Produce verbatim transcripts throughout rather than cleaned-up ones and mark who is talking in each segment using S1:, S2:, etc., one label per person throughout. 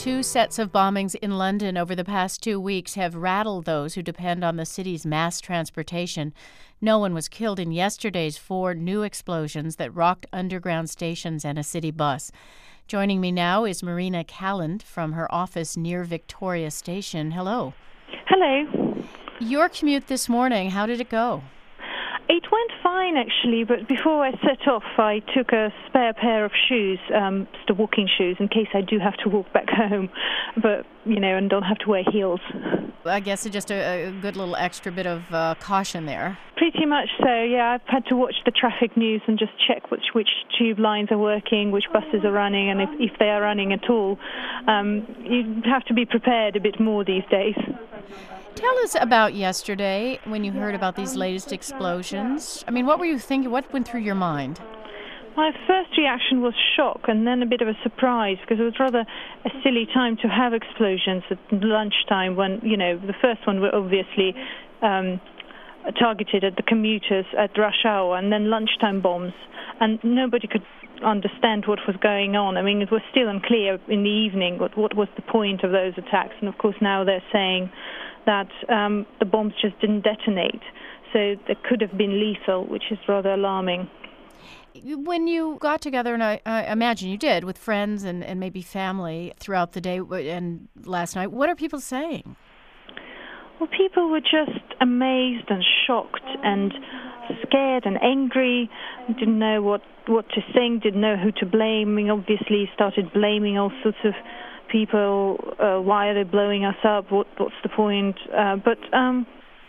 S1: Two sets of bombings in London over the past two weeks have rattled those who depend on the city's mass transportation. No one was killed in yesterday's four new explosions that rocked underground stations and a city bus. Joining me now is Marina Calland from her office near Victoria Station. Hello.
S2: Hello.
S1: Your commute this morning, how did it go?
S2: It went fine, actually, but before I set off, I took a spare pair of shoes, um, just walking shoes, in case I do have to walk back home, but, you know, and don't have to wear heels.
S1: I guess it's just a, a good little extra bit of uh, caution there.
S2: Pretty much so, yeah. I've had to watch the traffic news and just check which, which tube lines are working, which buses are running, and if, if they are running at all. Um, you have to be prepared a bit more these days.
S1: Tell us about yesterday when you heard about these latest explosions. I mean, what were you thinking? What went through your mind?
S2: My first reaction was shock and then a bit of a surprise because it was rather a silly time to have explosions at lunchtime when, you know, the first one were obviously um, targeted at the commuters at rush hour and then lunchtime bombs. And nobody could understand what was going on. I mean, it was still unclear in the evening what, what was the point of those attacks. And, of course, now they're saying that um, the bombs just didn't detonate. So they could have been lethal, which is rather alarming.
S1: When you got together, and I, I imagine you did, with friends and, and maybe family throughout the day and last night, what are people saying?
S2: Well, people were just amazed and shocked and scared and angry, didn't know what, what to think, didn't know who to blame. I mean, obviously started blaming all sorts of people. Uh, why are they blowing us up? What, what's the point? Uh, but um,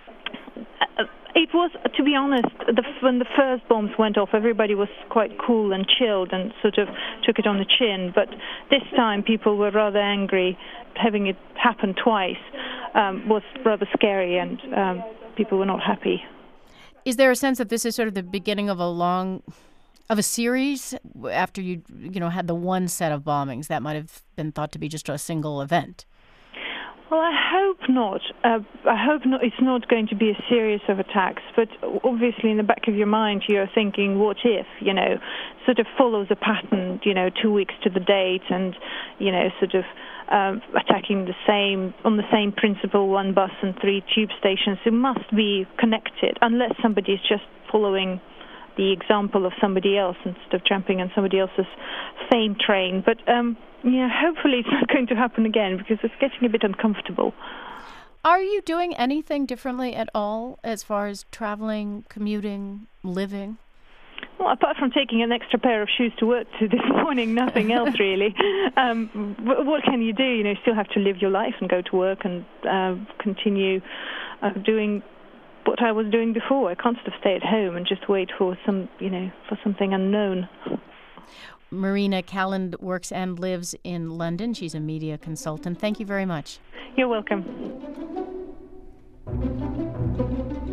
S2: it was, to be honest, the, when the first bombs went off, everybody was quite cool and chilled and sort of took it on the chin. But this time, people were rather angry. Having it happen twice um, was rather scary, and um, people were not happy.
S1: Is there a sense that this is sort of the beginning of a long, of a series after you, you know, had the one set of bombings that might have been thought to be just a single event?
S2: Well, I hope not. Uh, I hope not. It's not going to be a series of attacks. But obviously, in the back of your mind, you're thinking, "What if?" You know, sort of follows a pattern. You know, two weeks to the date, and you know, sort of um, attacking the same on the same principle, one bus and three tube stations. It must be connected, unless somebody is just following the example of somebody else instead of jumping on somebody else's fame train. But um, yeah, hopefully it's not going to happen again because it's getting a bit uncomfortable.
S1: Are you doing anything differently at all as far as traveling, commuting, living?
S2: Well, apart from taking an extra pair of shoes to work to this morning, nothing else really. Um, what can you do? You know, you still have to live your life and go to work and uh, continue uh, doing what I was doing before. I can't just stay at home and just wait for some, you know, for something unknown.
S1: Marina Calland works and lives in London. She's a media consultant. Thank you very much.
S2: You're welcome.